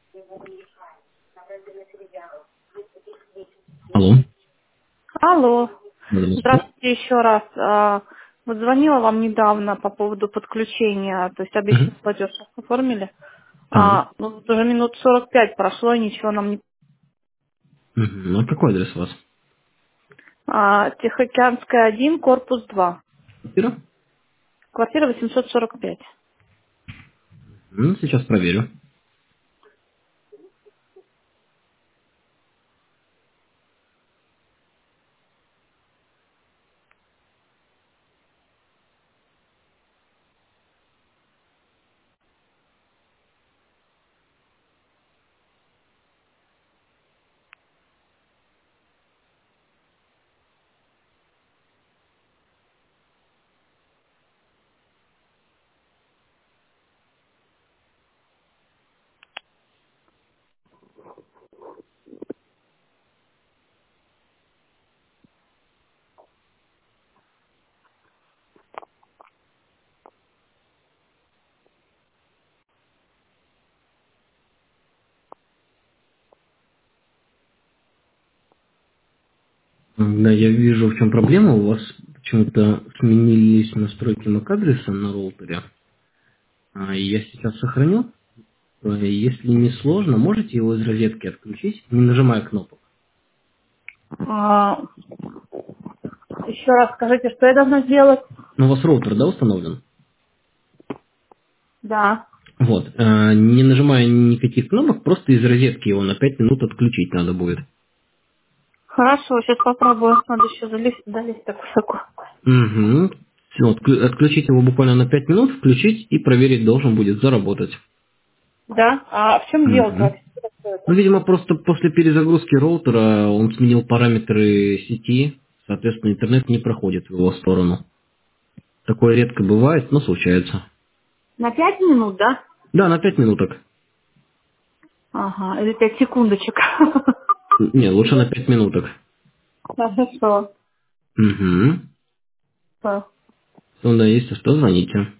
Алло. Алло. Да, Москва. Здравствуйте еще раз. Вот звонила вам недавно по поводу подключения, то есть обещанный Мгм. платеж оформили. Так. Ну, вот уже минут 45 прошло, и ничего нам не... Мгм. Ну, а какой адрес у вас? Тихоокеанская 1, корпус 2. Квартира? Квартира 845. Ну, сейчас проверю. Да, я вижу, в чем проблема. У вас почему-то сменились настройки MAC-адреса на роутере. Я сейчас сохраню. Если не сложно, можете его из розетки отключить, не нажимая кнопок. Еще раз скажите, что я должна сделать? Но у вас роутер, да, установлен? Да. Вот. Не нажимая никаких кнопок, просто из розетки его на 5 минут отключить надо будет. Хорошо, сейчас попробую. Надо еще залезть так высоко. Угу. Все, отключить его буквально на 5 минут, включить и проверить должен будет заработать. Да? А в чем дело Угу. вообще? Что Ну, это? видимо, просто после перезагрузки роутера он сменил параметры сети, соответственно, интернет не проходит в его сторону. Такое редко бывает, но случается. На 5 минут, да? Да, на 5 минуток. Ага, или 5 секундочек. Не, лучше на 5 минуток. Хорошо. Угу. Да. Ну, да, если что, звоните.